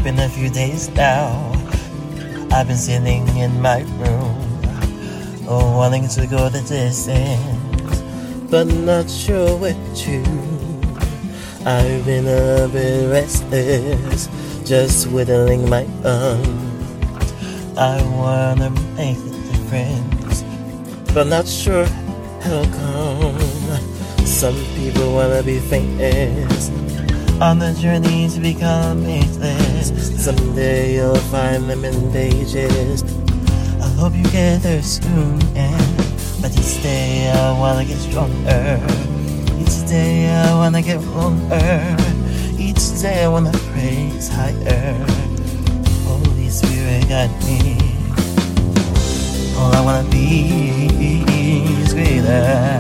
been a few days now. I've been sitting in my room, wanting to go the distance, but not sure where to. I've been a bit restless, just whittling my thumbs. I wanna make a difference, but not sure how come. Some people wanna be famous, on the journey to become ageless. Someday you'll find them in pages. I hope you get there soon, but each day I wanna get stronger. Each day I wanna get longer. Each day I wanna praise higher. Holy Spirit guide me. All I wanna be is greater.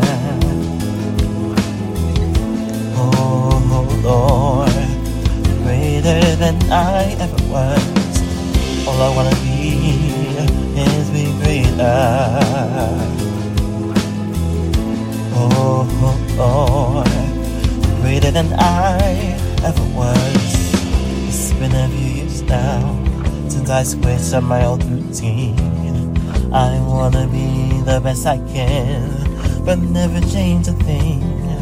Oh Lord, greater than I ever was. All I wanna be is be greater. Oh Lord, greater than I ever was. It's been a few years now since I switched up my old routine. I wanna be the best I can, but never change a thing.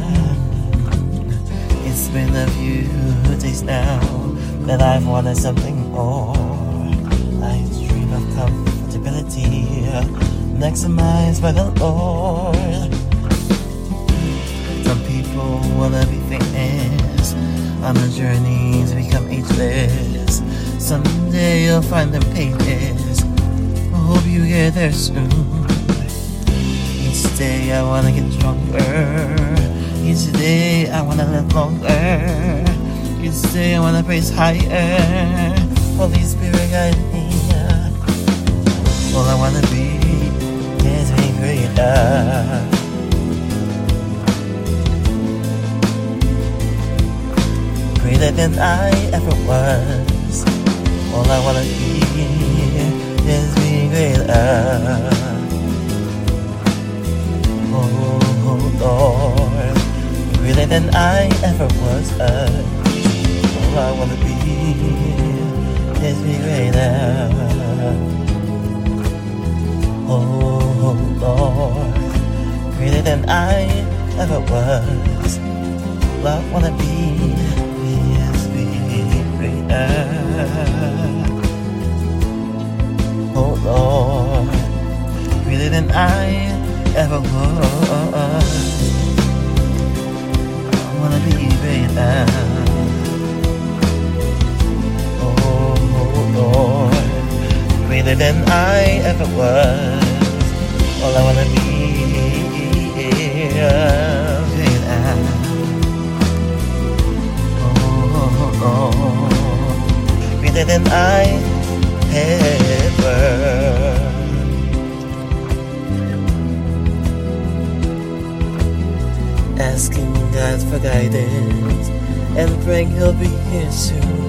It's been a few days now that I've wanted something more. I dream of comfortability, maximized by the Lord. Some people wanna be famous, on a journey to become ageless. Someday you'll find them pages. I hope you get there soon. Each day I wanna get stronger. Each day I wanna live longer. Each day I wanna praise higher. Holy Spirit guide me. All I wanna be is be greater. Greater than I ever was. All I wanna be is be greater. Oh Lord, greater than I ever was. All I wanna be is be greater. Oh Lord, greater than I ever was. All I wanna be is be greater. Oh Lord, greater than I ever was. I wanna be greater. Oh Lord, greater than I ever was. All I wanna be is greater. Oh, greater than I ever. Asking God for guidance and praying He'll be here soon.